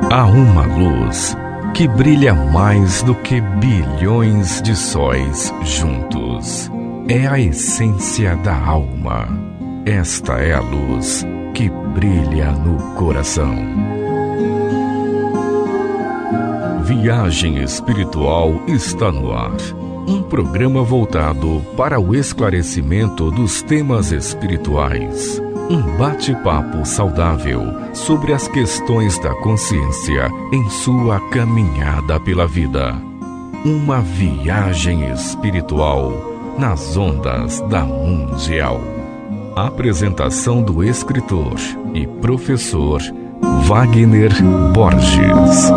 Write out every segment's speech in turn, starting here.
Há uma luz que brilha mais do que bilhões de sóis juntos. É a essência da alma. Esta é a luz que brilha no coração. Viagem Espiritual está no ar. Um programa voltado para o esclarecimento dos temas espirituais. Um bate-papo saudável sobre as questões da consciência em sua caminhada pela vida. Uma viagem espiritual nas ondas da Mundial. Apresentação do escritor e professor Wagner Borges.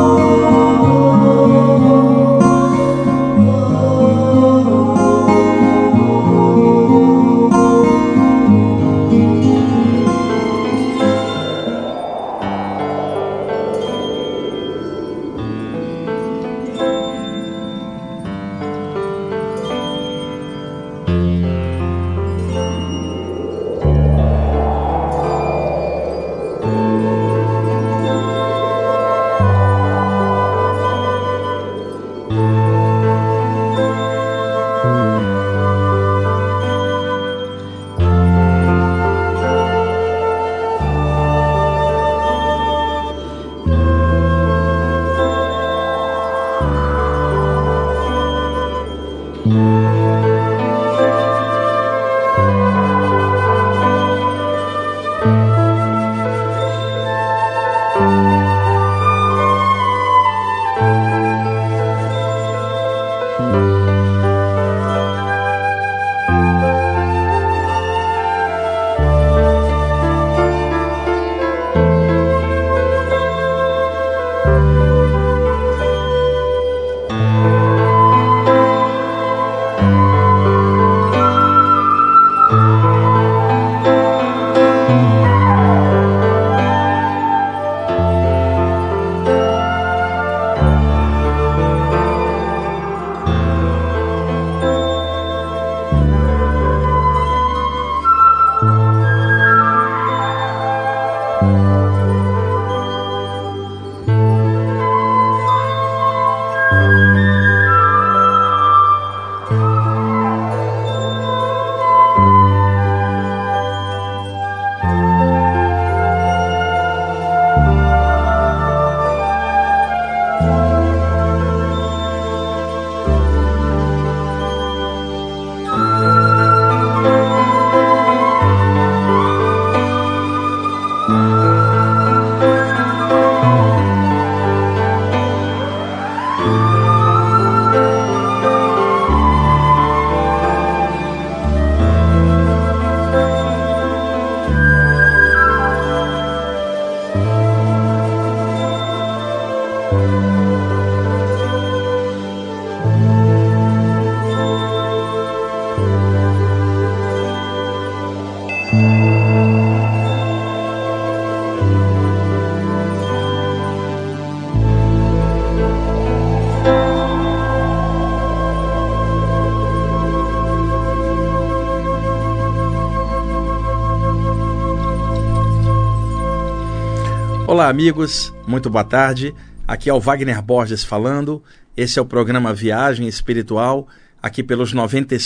Olá amigos, muito boa tarde, aqui é o Wagner Borges falando, esse é o programa Viagem Espiritual, aqui pelos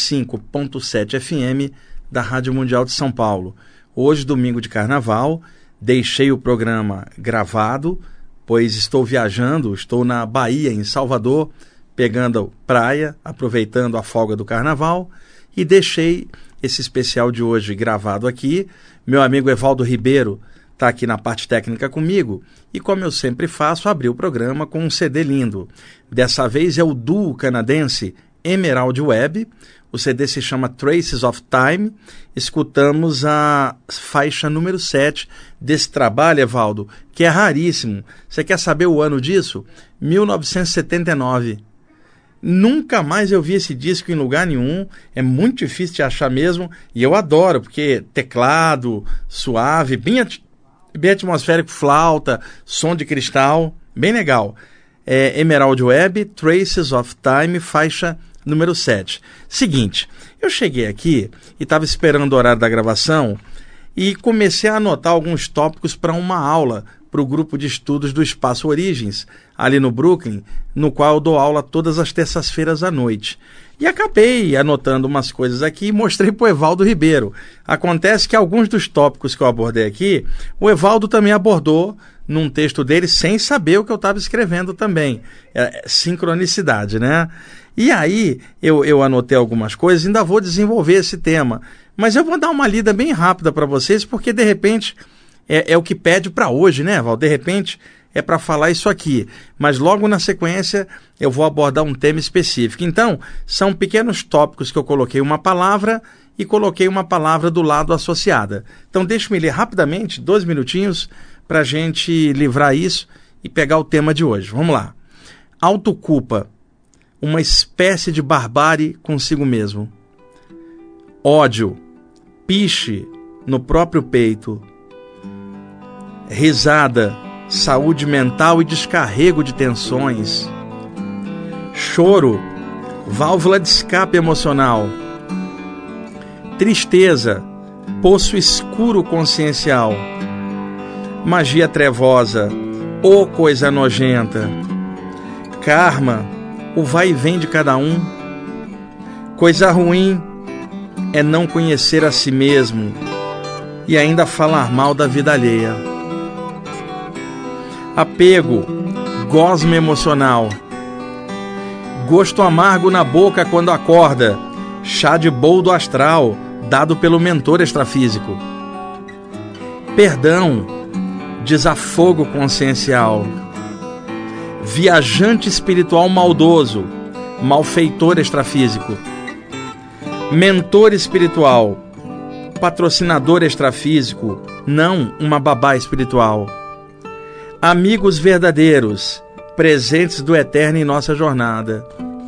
95.7 FM da Rádio Mundial de São Paulo. Hoje, domingo de carnaval, deixei o programa gravado, pois estou viajando, estou na Bahia, em Salvador, pegando praia, aproveitando a folga do carnaval, e deixei esse especial de hoje gravado aqui. Meu amigo Evaldo Ribeiro está aqui na parte técnica comigo e, como eu sempre faço, abri o programa com um CD lindo. Dessa vez é o duo canadense Emerald Webb, o CD se chama Traces of Time. Escutamos a faixa número 7 desse trabalho, Evaldo, que é raríssimo. Você quer saber o ano disso? 1979. Nunca mais eu vi esse disco em lugar nenhum, é muito difícil de achar mesmo, e eu adoro, porque teclado, suave, bem atmosférico, flauta, som de cristal, bem legal. Emerald Webb, Traces of Time, faixa número 7. Seguinte, eu cheguei aqui e estava esperando o horário da gravação e comecei a anotar alguns tópicos para uma aula para o grupo de estudos do Espaço Origens, ali no Brooklyn, no qual eu dou aula todas as terças-feiras à noite. E acabei anotando umas coisas aqui e mostrei para o Evaldo Ribeiro. Acontece que alguns dos tópicos que eu abordei aqui, o Evaldo também abordou num texto dele sem saber o que eu estava escrevendo também. Sincronicidade, né? E aí eu anotei algumas coisas, ainda vou desenvolver esse tema. Mas eu vou dar uma lida bem rápida para vocês, porque de repente é o que pede para hoje, né, Evaldo? De repente é para falar isso aqui, mas logo na sequência eu vou abordar um tema específico. Então, são pequenos tópicos que eu coloquei uma palavra e coloquei uma palavra do lado associada. Então, deixa-me ler rapidamente, 2 minutinhos, para a gente livrar isso e pegar o tema de hoje. Vamos lá. Autoculpa, uma espécie de barbárie consigo mesmo. Ódio, piche no próprio peito. Risada, saúde mental e descarrego de tensões. Choro, válvula de escape emocional. Tristeza, poço escuro consciencial. Magia trevosa, ô coisa nojenta. Karma, o vai e vem de cada um. Coisa ruim é não conhecer a si mesmo e ainda falar mal da vida alheia. Apego, gosma emocional. Gosto amargo na boca quando acorda. Chá de boldo astral, dado pelo mentor extrafísico. Perdão, desafogo consciencial. Viajante espiritual maldoso, malfeitor extrafísico. Mentor espiritual, patrocinador extrafísico, não uma babá espiritual. Amigos verdadeiros, presentes do eterno em nossa jornada.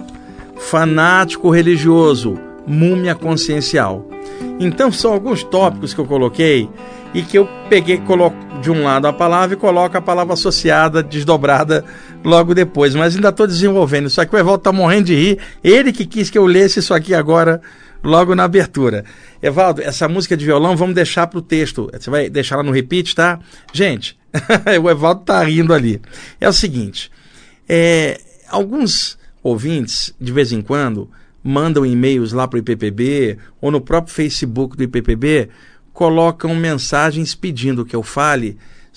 Fanático religioso, múmia consciencial. Então são alguns tópicos que eu coloquei e que eu peguei, coloco de um lado a palavra e coloco a palavra associada, desdobrada logo depois. Mas ainda estou desenvolvendo isso aqui. O Evaldo está morrendo de rir. Ele que quis que eu lesse isso aqui agora, logo na abertura. Evaldo, essa música de violão, vamos deixar para o texto. Você vai deixar lá no repeat, tá? Gente, o Evaldo está rindo ali. É o seguinte, alguns ouvintes, de vez em quando, mandam e-mails lá para o IPPB ou no próprio Facebook do IPPB, colocam mensagens pedindo que eu fale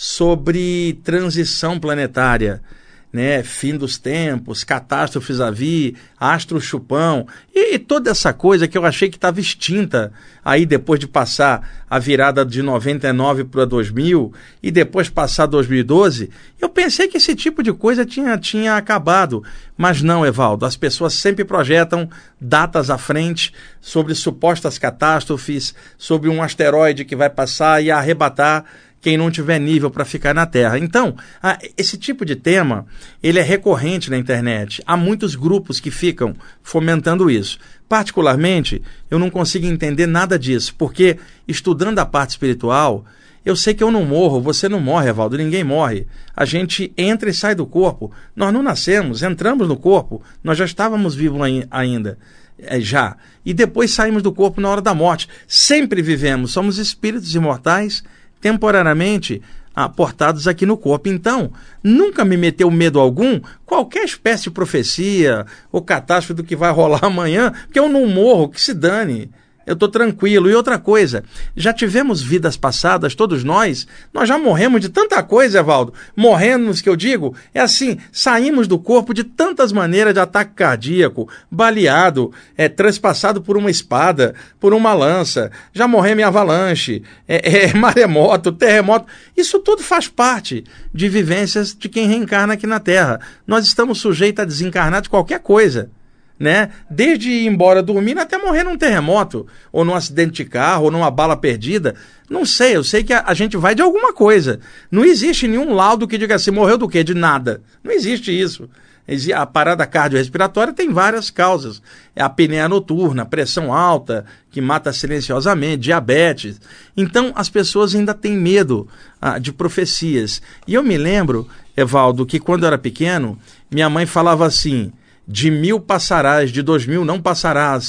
sobre transição planetária, né? Fim dos tempos, catástrofes à vir, astro chupão e toda essa coisa que eu achei que estava extinta aí depois de passar a virada de 99 para 2000 e depois passar 2012. Eu pensei que esse tipo de coisa tinha acabado, mas não, Evaldo. As pessoas sempre projetam datas à frente sobre supostas catástrofes, sobre um asteroide que vai passar e arrebatar quem não tiver nível para ficar na Terra. Então, esse tipo de tema, ele é recorrente na internet. Há muitos grupos que ficam fomentando isso. Particularmente, eu não consigo entender nada disso, porque estudando a parte espiritual, eu sei que eu não morro, você não morre, Evaldo, ninguém morre. A gente entra e sai do corpo. Nós não nascemos, entramos no corpo, nós já estávamos vivos ainda. Já. E depois saímos do corpo na hora da morte. Sempre vivemos, somos espíritos imortais, temporariamente aportados aqui no corpo. Então, nunca me meteu medo algum, qualquer espécie de profecia ou catástrofe do que vai rolar amanhã, porque eu não morro, que se dane. Eu estou tranquilo. E outra coisa, já tivemos vidas passadas, todos nós já morremos de tanta coisa, Evaldo. Morremos, que eu digo, é assim, saímos do corpo de tantas maneiras, de ataque cardíaco, baleado, transpassado por uma espada, por uma lança, já morremos em avalanche, maremoto, terremoto. Isso tudo faz parte de vivências de quem reencarna aqui na Terra. Nós estamos sujeitos a desencarnar de qualquer coisa, né? Desde ir embora dormindo até morrer num terremoto, ou num acidente de carro, ou numa bala perdida. Não sei, eu sei que a gente vai de alguma coisa. Não existe nenhum laudo que diga assim, morreu do quê? De nada. Não existe isso. A parada cardiorrespiratória tem várias causas. É a apneia noturna, pressão alta, que mata silenciosamente, diabetes. Então, as pessoas ainda têm medo de profecias. E eu me lembro, Evaldo, que quando eu era pequeno, minha mãe falava assim: de 1000 passarás, de 2000 não passarás.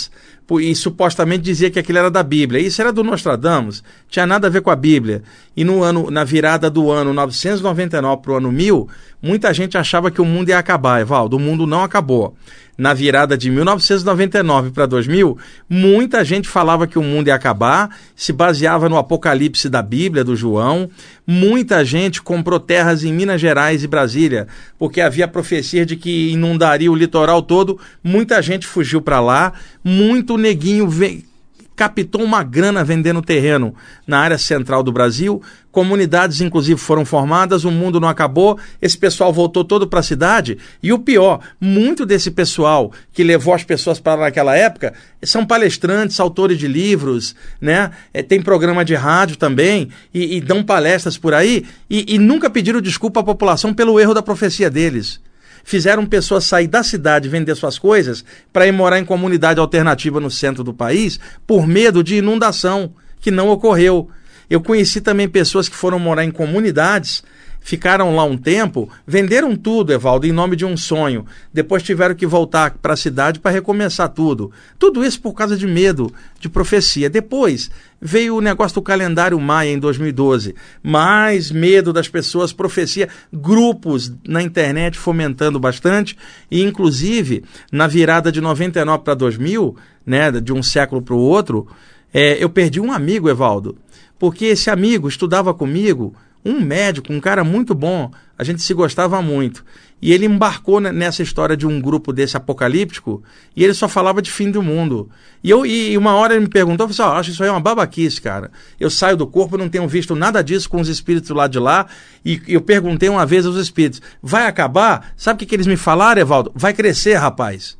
e supostamente dizia que aquilo era da Bíblia. Isso era do Nostradamus, tinha nada a ver com a Bíblia. E na virada do ano 999 para o ano 1000, muita gente achava que o mundo ia acabar, Evaldo. O mundo não acabou. Na virada de 1999 para 2000, muita gente falava que o mundo ia acabar, se baseava no Apocalipse da Bíblia, do João. Muita gente comprou terras em Minas Gerais e Brasília, porque havia profecia de que inundaria o litoral todo. Muita gente fugiu para lá, muito neguinho captou uma grana vendendo terreno na área central do Brasil, comunidades inclusive foram formadas, o mundo não acabou, esse pessoal voltou todo para a cidade, e o pior, muito desse pessoal que levou as pessoas para naquela época são palestrantes, autores de livros, né? Tem programa de rádio também, e dão palestras por aí, e nunca pediram desculpa à população pelo erro da profecia deles. Fizeram pessoas sair da cidade, vender suas coisas, para ir morar em comunidade alternativa no centro do país, por medo de inundação, que não ocorreu. Eu conheci também pessoas que foram morar em comunidades, ficaram lá um tempo, venderam tudo, Evaldo, em nome de um sonho. Depois tiveram que voltar para a cidade para recomeçar tudo. Tudo isso por causa de medo, de profecia. Depois veio o negócio do calendário Maia em 2012. Mais medo das pessoas, profecia, grupos na internet fomentando bastante. E, inclusive, na virada de 99 para 2000, né, de um século para o outro, eu perdi um amigo, Evaldo, porque esse amigo estudava comigo, um médico, um cara muito bom, a gente se gostava muito. E ele embarcou nessa história de um grupo desse apocalíptico, e ele só falava de fim do mundo. E uma hora ele me perguntou, eu falei assim, acho isso aí uma babaquice, cara. Eu saio do corpo, não tenho visto nada disso com os espíritos lá de lá, e eu perguntei uma vez aos espíritos, vai acabar? Sabe o que eles me falaram, Evaldo? Vai crescer, rapaz.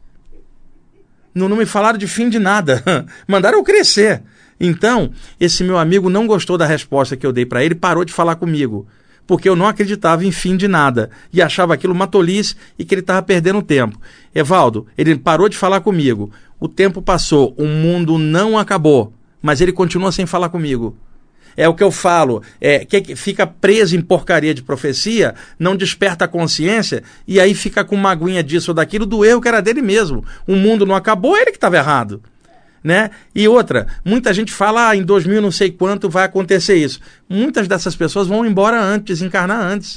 Não me falaram de fim de nada, mandaram eu crescer. Então, esse meu amigo não gostou da resposta que eu dei para ele e parou de falar comigo, porque eu não acreditava em fim de nada e achava aquilo uma tolice e que ele estava perdendo tempo. Evaldo, ele parou de falar comigo, o tempo passou, o mundo não acabou, mas ele continua sem falar comigo. É o que eu falo, que fica preso em porcaria de profecia, não desperta a consciência e aí fica com uma aguinha disso ou daquilo do erro que era dele mesmo. O mundo não acabou, ele que estava errado. Né? E outra, muita gente fala, em 2000 não sei quanto vai acontecer isso. Muitas dessas pessoas vão embora antes, desencarnar antes.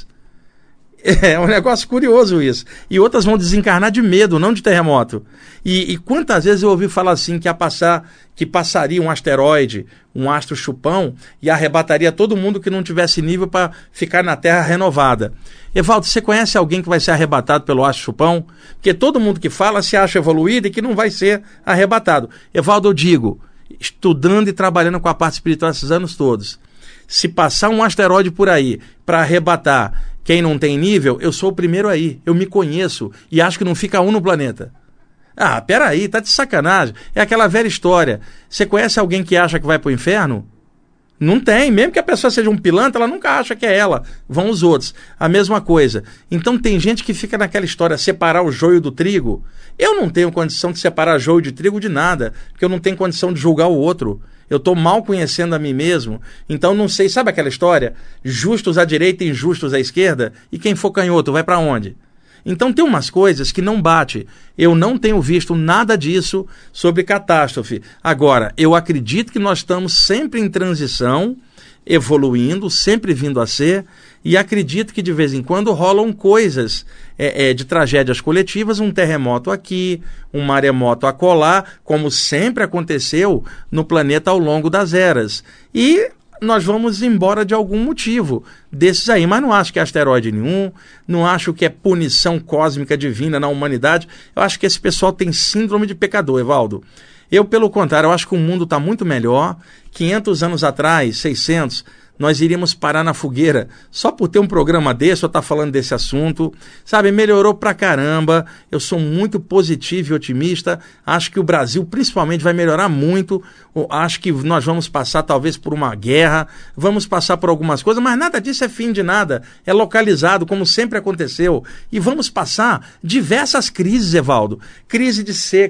É um negócio curioso isso. E outras vão desencarnar de medo, não de terremoto. E quantas vezes eu ouvi falar assim que passaria um asteroide, um astro chupão, e arrebataria todo mundo que não tivesse nível para ficar na Terra renovada. Evaldo, você conhece alguém que vai ser arrebatado pelo astro chupão? Porque todo mundo que fala se acha evoluído e que não vai ser arrebatado. Evaldo, eu digo, estudando e trabalhando com a parte espiritual esses anos todos, se passar um asteroide por aí para arrebatar quem não tem nível, eu sou o primeiro aí. Eu me conheço e acho que não fica um no planeta. Ah, peraí, tá de sacanagem. É aquela velha história. Você conhece alguém que acha que vai pro inferno? Não tem. Mesmo que a pessoa seja um pilantra, ela nunca acha que é ela. Vão os outros. A mesma coisa. Então tem gente que fica naquela história, separar o joio do trigo. Eu não tenho condição de separar joio de trigo de nada, porque eu não tenho condição de julgar o outro. Eu estou mal conhecendo a mim mesmo, então não sei, sabe aquela história? Justos à direita e injustos à esquerda, e quem for canhoto vai para onde? Então tem umas coisas que não bate. Eu não tenho visto nada disso sobre catástrofe. Agora, eu acredito que nós estamos sempre em transição, evoluindo, sempre vindo a ser, e acredito que de vez em quando rolam coisas de tragédias coletivas, um terremoto aqui, um maremoto acolá, como sempre aconteceu no planeta ao longo das eras. E nós vamos embora de algum motivo desses aí, mas não acho que é asteroide nenhum, não acho que é punição cósmica divina na humanidade. Eu acho que esse pessoal tem síndrome de pecador, Evaldo. Eu, pelo contrário, eu acho que o mundo está muito melhor. 500 anos atrás, 600, nós iríamos parar na fogueira só por ter um programa desse ou estar falando desse assunto. Sabe, melhorou pra caramba. Eu sou muito positivo e otimista. Acho que o Brasil, principalmente, vai melhorar muito. Acho que nós vamos passar, talvez, por uma guerra. Vamos passar por algumas coisas, mas nada disso é fim de nada. É localizado, como sempre aconteceu. E vamos passar diversas crises, Evaldo. Crise de seca.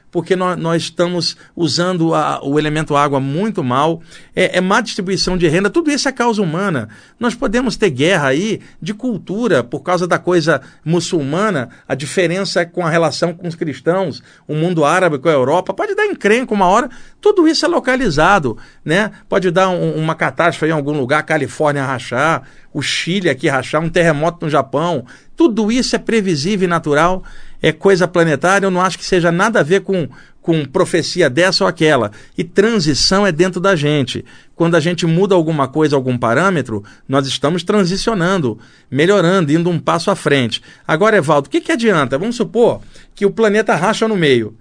porque nós estamos usando o elemento água muito mal, má distribuição de renda, tudo isso é causa humana. Nós podemos ter guerra aí de cultura por causa da coisa muçulmana, a diferença com a relação com os cristãos, o mundo árabe com a Europa, pode dar encrenca uma hora, tudo isso é localizado, né? Pode dar uma catástrofe em algum lugar, a Califórnia rachar, o Chile aqui rachar, um terremoto no Japão, tudo isso é previsível e natural, é coisa planetária, eu não acho que seja nada a ver com profecia dessa ou aquela. E transição é dentro da gente. Quando a gente muda alguma coisa, algum parâmetro, nós estamos transicionando, melhorando, indo um passo à frente. Agora, Evaldo, o que adianta? Vamos supor que o planeta racha no meio.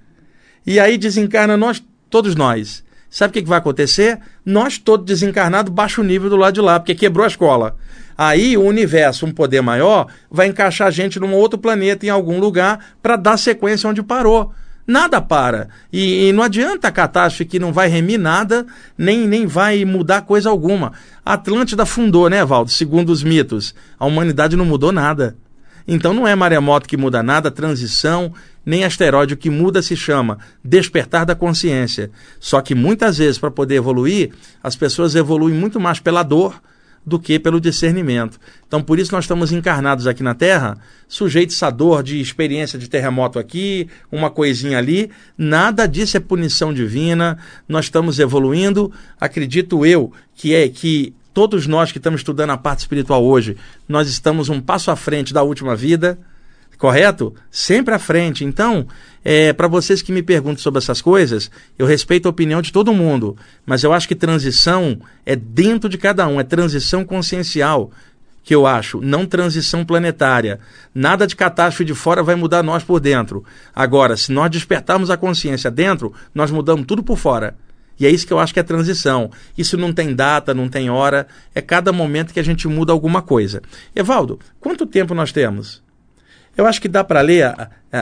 E aí desencarna todos nós. Sabe o que vai acontecer? Nós todos desencarnados, baixo nível do lado de lá, porque quebrou a escola. Aí o universo, um poder maior, vai encaixar a gente num outro planeta, em algum lugar, para dar sequência onde parou. Nada para. E não adianta a catástrofe que não vai remir nada, nem vai mudar coisa alguma. A Atlântida afundou, né, Valdo? Segundo os mitos. A humanidade não mudou nada. Então não é maremoto que muda nada, transição, nem asteroide. O que muda se chama despertar da consciência. Só que muitas vezes, para poder evoluir, as pessoas evoluem muito mais pela dor do que pelo discernimento. Então, por isso nós estamos encarnados aqui na Terra, sujeitos à dor de experiência de terremoto aqui, uma coisinha ali. Nada disso é punição divina. Nós estamos evoluindo. Acredito eu que todos nós que estamos estudando a parte espiritual hoje, nós estamos um passo à frente da última vida, correto? Sempre à frente. Então, para vocês que me perguntam sobre essas coisas, eu respeito a opinião de todo mundo, mas eu acho que transição é dentro de cada um, é transição consciencial, que eu acho, não transição planetária. Nada de catástrofe de fora vai mudar nós por dentro. Agora, se nós despertarmos a consciência dentro, nós mudamos tudo por fora. E é isso que eu acho que é transição. Isso não tem data, não tem hora, é cada momento que a gente muda alguma coisa. Evaldo, quanto tempo nós temos? Eu acho que dá para ler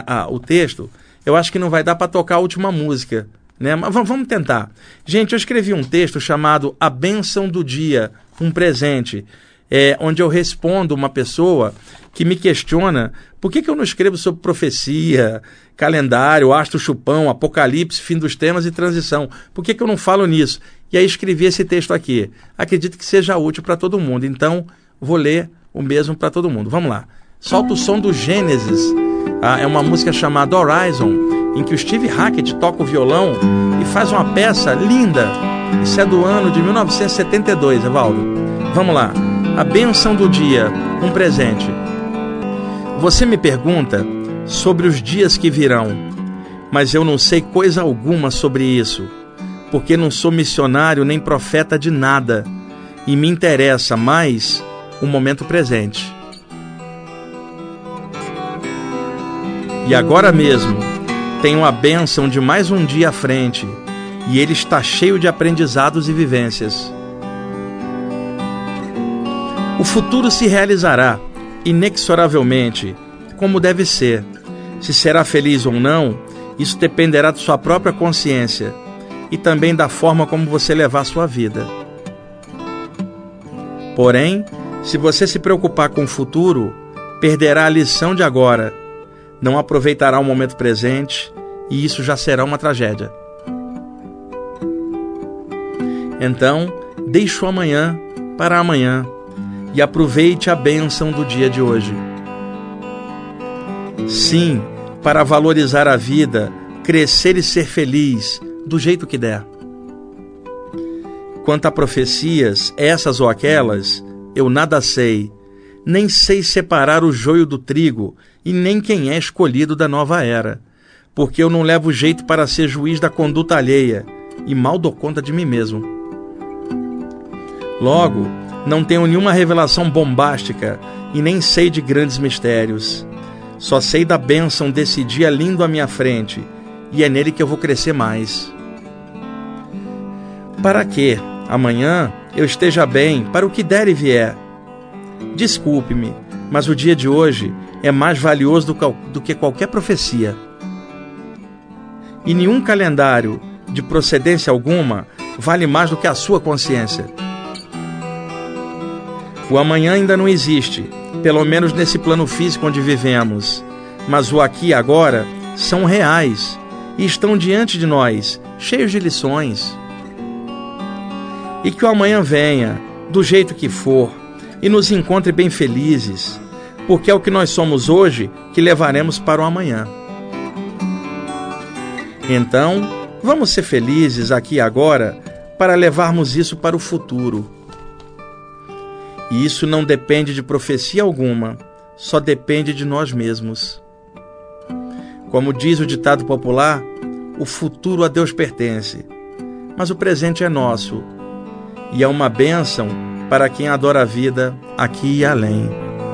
o texto, eu acho que não vai dar para tocar a última música, né? Mas vamos tentar. Gente, eu escrevi um texto chamado A Bênção do Dia, um presente, onde eu respondo uma pessoa que me questiona por que eu não escrevo sobre profecia, calendário, astro chupão, apocalipse, fim dos temas e transição. Por que eu não falo nisso? E aí escrevi esse texto aqui. Acredito que seja útil para todo mundo, então vou ler o mesmo para todo mundo. Vamos lá. Solta o som do Gênesis. É uma música chamada Horizon, em que o Steve Hackett toca o violão e faz uma peça linda. Isso é do ano de 1972, Evaldo. Vamos lá. A Bênção do Dia, um presente. Você me pergunta sobre os dias que virão, mas eu não sei coisa alguma sobre isso, porque não sou missionário nem profeta de nada, e me interessa mais o momento presente. E agora mesmo tenho a bênção de mais um dia à frente, e ele está cheio de aprendizados e vivências. O futuro se realizará, inexoravelmente, como deve ser. Se será feliz ou não, isso dependerá de sua própria consciência e também da forma como você levar a sua vida. Porém, se você se preocupar com o futuro, perderá a lição de agora, não aproveitará o momento presente e isso já será uma tragédia. Então, deixe o amanhã para amanhã e aproveite a bênção do dia de hoje. Sim, para valorizar a vida, crescer e ser feliz do jeito que der. Quanto a profecias, essas ou aquelas, eu nada sei, nem sei separar o joio do trigo e nem quem é escolhido da nova era, porque eu não levo jeito para ser juiz da conduta alheia e mal dou conta de mim mesmo. Logo, não tenho nenhuma revelação bombástica e nem sei de grandes mistérios. Só sei da bênção desse dia lindo à minha frente, e é nele que eu vou crescer mais. Para que, amanhã, eu esteja bem para o que der e vier. Desculpe-me, mas o dia de hoje é mais valioso do que qualquer profecia. E nenhum calendário, de procedência alguma, vale mais do que a sua consciência. O amanhã ainda não existe, pelo menos nesse plano físico onde vivemos, mas o aqui e agora são reais, e estão diante de nós, cheios de lições. E que o amanhã venha, do jeito que for, e nos encontre bem felizes, porque é o que nós somos hoje que levaremos para o amanhã. Então, vamos ser felizes aqui e agora para levarmos isso para o futuro. E isso não depende de profecia alguma, só depende de nós mesmos. Como diz o ditado popular, o futuro a Deus pertence, mas o presente é nosso, e é uma bênção para quem adora a vida aqui e além.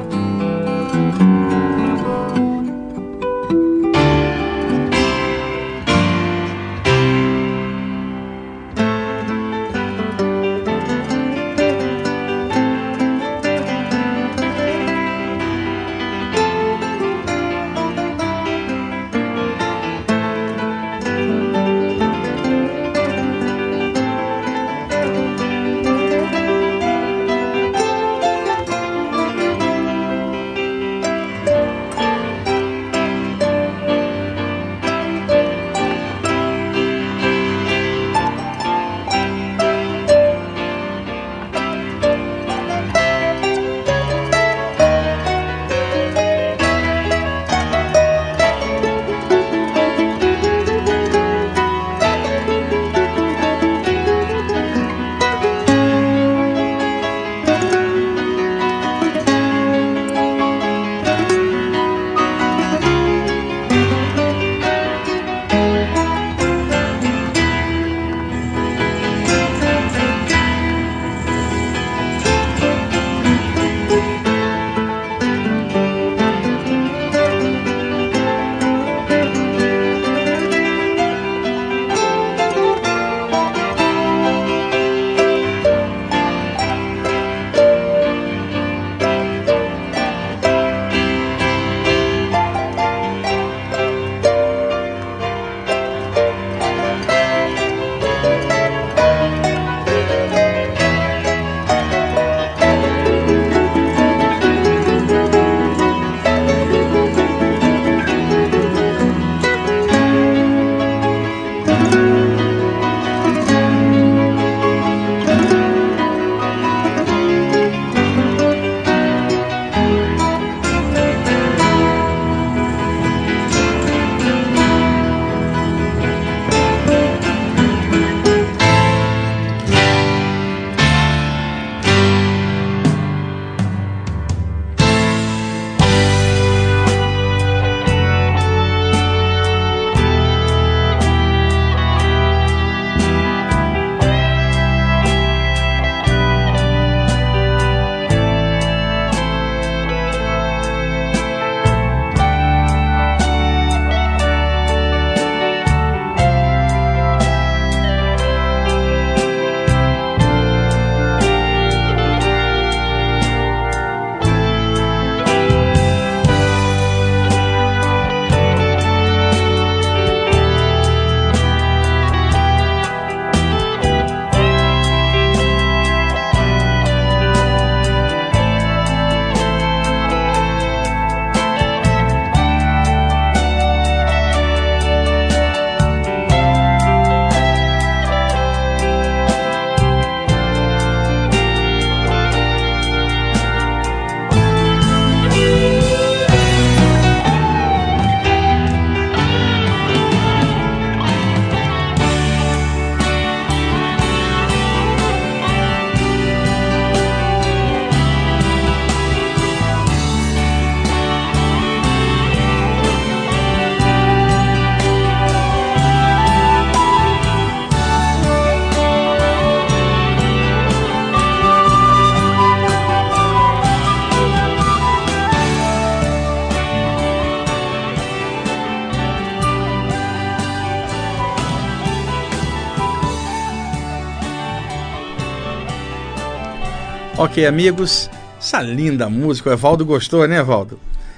Ok, amigos, essa linda música, o Evaldo gostou, né, Evaldo?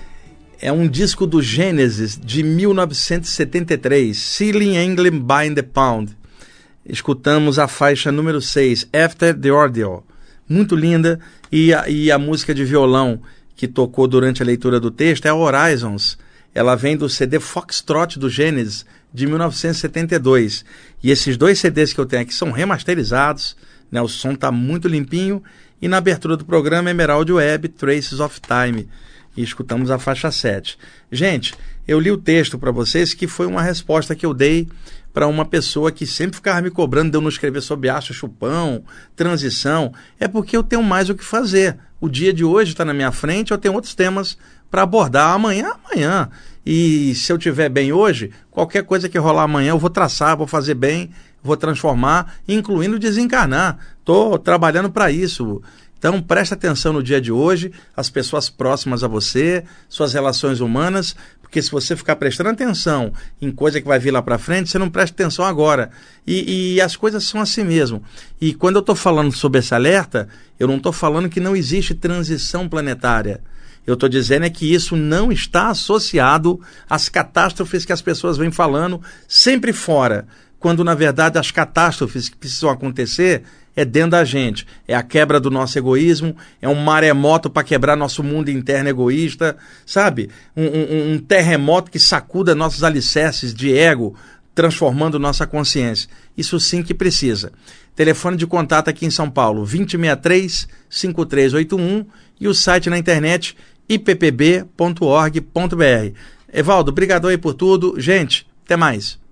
É um disco do Genesis de 1973, Sealing England by the Pound. Escutamos a faixa número 6, After the Ordeal. Muito linda, e a música de violão que tocou durante a leitura do texto é a Horizons. Ela vem do CD Foxtrot do Genesis, de 1972. E esses 2 CDs que eu tenho aqui são remasterizados, né? O som está muito limpinho. E na abertura do programa, Emerald Webb, Traces of Time. E escutamos a faixa 7. Gente, eu li o texto para vocês, que foi uma resposta que eu dei para uma pessoa que sempre ficava me cobrando de eu não escrever sobre Acho Chupão, transição. É porque eu tenho mais o que fazer. O dia de hoje está na minha frente, eu tenho outros temas para abordar. Amanhã. E se eu estiver bem hoje, qualquer coisa que rolar amanhã eu vou traçar, vou fazer bem, vou transformar, incluindo desencarnar. Estou trabalhando para isso. Então presta atenção no dia de hoje, as pessoas próximas a você, suas relações humanas, porque se você ficar prestando atenção em coisa que vai vir lá para frente, você não presta atenção agora. E as coisas são assim mesmo. E quando eu estou falando sobre esse alerta, eu não estou falando que não existe transição planetária. Eu estou dizendo é que isso não está associado às catástrofes que as pessoas vêm falando sempre fora, quando na verdade as catástrofes que precisam acontecer é dentro da gente. É a quebra do nosso egoísmo, é um maremoto para quebrar nosso mundo interno egoísta, sabe? Um terremoto que sacuda nossos alicerces de ego, transformando nossa consciência. Isso sim que precisa. Telefone de contato aqui em São Paulo, 2063-5381 e o site na internet ippb.org.br. Evaldo, obrigado aí por tudo. Gente, até mais.